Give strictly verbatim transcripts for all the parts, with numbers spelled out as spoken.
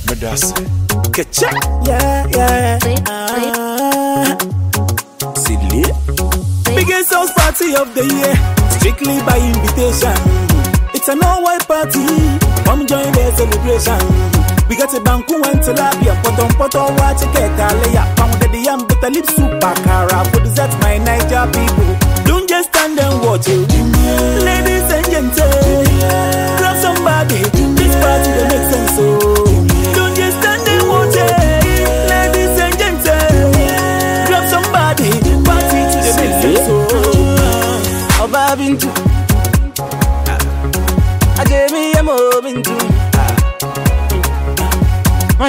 Medase. Ketcha. Yeah, yeah. Ah. Silly. Biggest house party of the year, strictly by invitation. It's an all-white party. Come join the celebration. We got a banku and tilapia, potom potom watch a kekaleya. Pounded the yam, but the lip soup bakara. For dessert, my Niger people. Don't just stand and watch it. Ladies and gentlemen, grab somebody. This party that makes sense. So don't just stand and watch it. Ladies and gentlemen, grab somebody. Party to the makes sense. So oh, Babintu, I gave me a moment to. But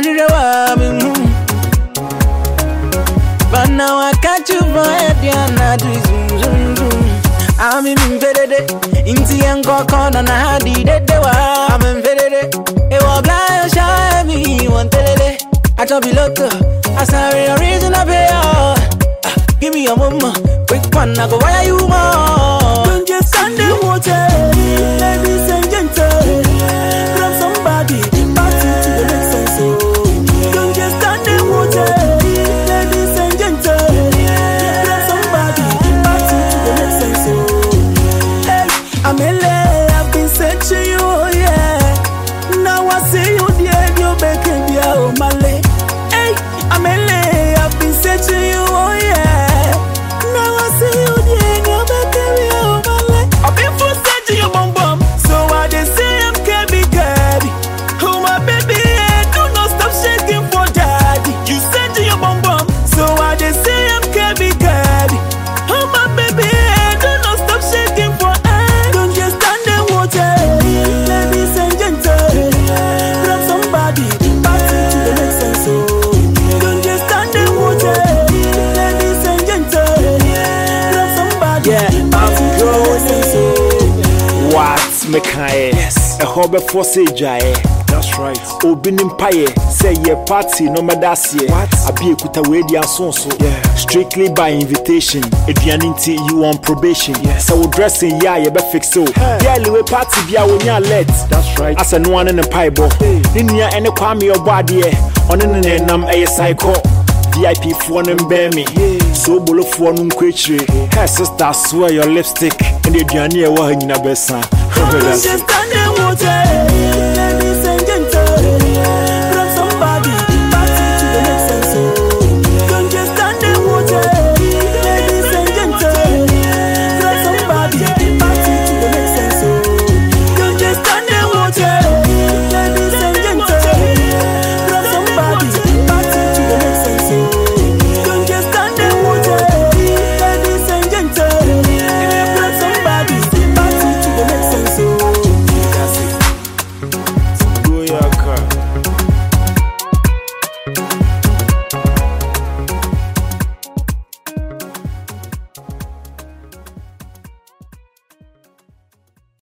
now I catch you for head, yeah, zoom, zoom, zoom. I'm in Vedede, Inti and Kokon, and I did it. I'm in Vedede, it was blind, shy, me, one telele. I told you, look, I saw a reason I pay. Give me a moment, quick one, I go, why are you more? Don't just stand there, water, ladies and gentlemen, grab somebody, party to the next sense. Don't just stand there, water, ladies and gentlemen, grab somebody, party to the next sense. Hey, I'm L A, I've been searching you, oh yeah. Now I see you, dear, you're back in the oh my leg. Hey, I'm L A, I've been searching you, oh yeah. Now I see you, dear, you're back in the oh my leg. I've been for searching your bum bum, so I just say I'm cabby cabby. Oh my baby, do not stop shaking for daddy. You said your bum bum, so I just say I'm cabby cabby. Oh my baby, do not stop shaking for daddy. Don't just stand and watch it, ladies and gentlemen. Grab somebody, party to the next sense. So don't just stand and watch it, ladies and gentlemen. Grab somebody, yeah, party to the next sense. So What mekae? Yes. A hobby for Sejae. That's right. Obinim paye. Say ye party no madasiye. What? Abi ekuta wedi asonso. Yeah. Strictly by invitation. Edianinti you on probation. Yes. So dressing ya ye be fix so. Yeah, we party bia we nya let. That's right. Asa no one in the pipe bo. Ninya ene kwame obade e. Ono ne nam eye cycle. V I P phone and bear me. So bolo phone um kwechire. Hey sister, swear your lipstick. And the Diania wa hanyina besa. Just stand and watch it.